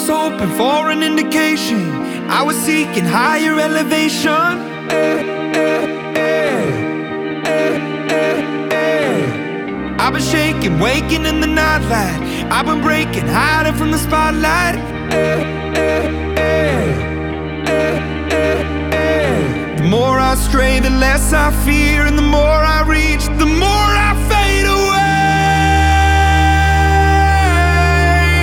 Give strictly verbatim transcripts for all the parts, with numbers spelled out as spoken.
was hoping for an indication, I was seeking higher elevation. Eh, eh, eh. I've been shaking, waking in the nightlight. I've been breaking, hiding from the spotlight. Eh, eh, eh. The more I stray, the less I fear, and the more I reach, the more I fade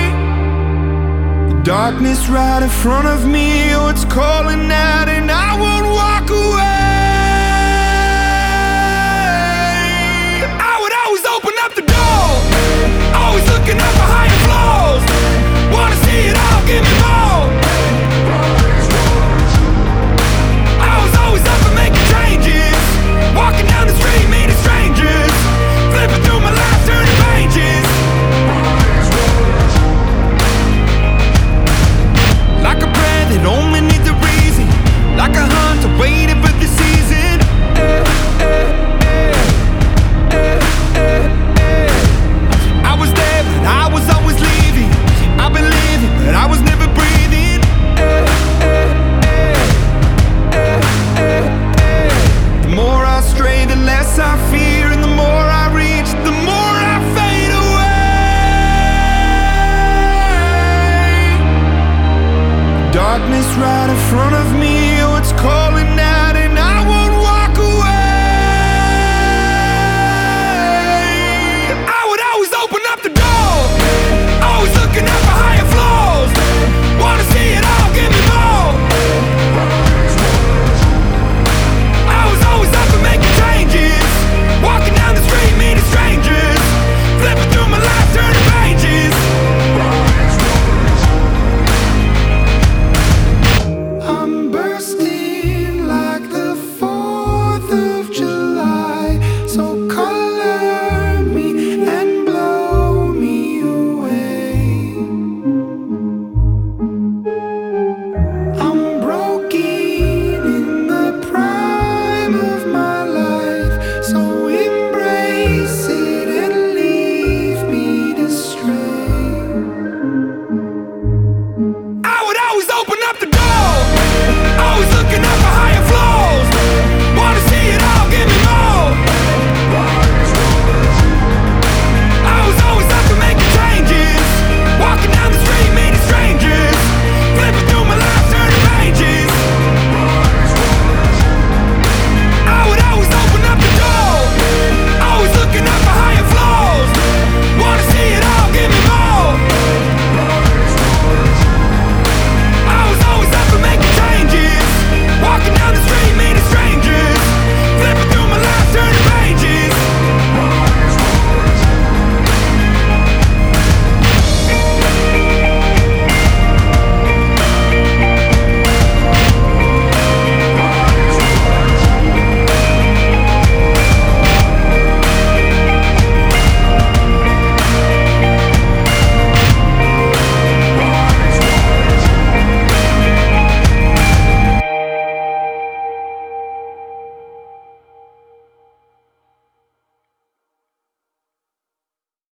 away. The darkness right in front of me, oh, it's calling out, and I won't